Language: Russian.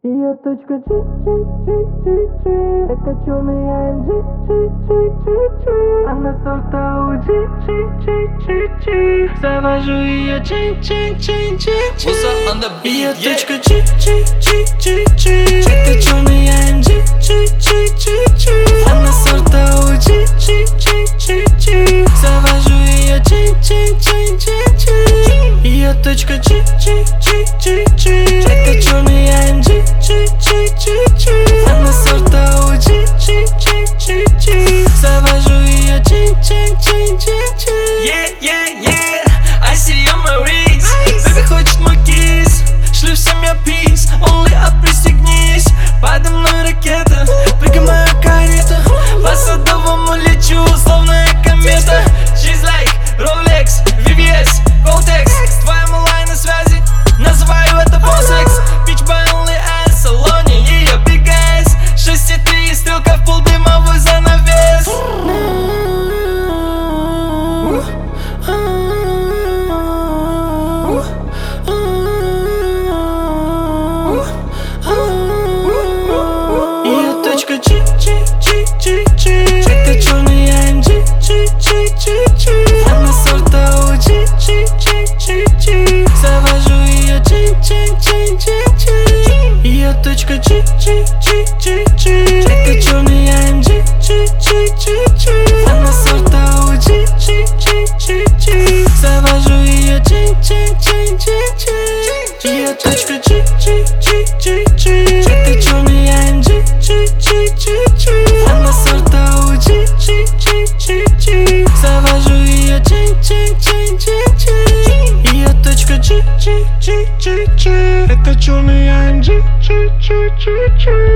Ее точка G, это черный AMG, она сорт Audi, завожу ее Ее точка G, это черный AMG, она сорт Audi, завожу ее Ее точка G, это черный AMG, она сорт Audi, завожу ее I see you on my wrist. Baby хочет мой кисс, шлю всем я пис. Only up, пристегнись, подо мной ракета. Прыгай мою карету, по Садовому лечу, словно я комета. She's like Rolex, VVS, Goldtex. С твоим онлайн на связи, называю это босс-экс. Bitch by only ass, в салоне ее big ass. 6,3 стрелка в полдымовой занавес. Ее точка G, это черный AMG, она сорт Audi, завожу ее Ее точка G, это черный AMG, она сорт Audi, завожу ее Ее точка G, это черный AMG, она сорт Audi, завожу ее Ее точка G, это черный AMG,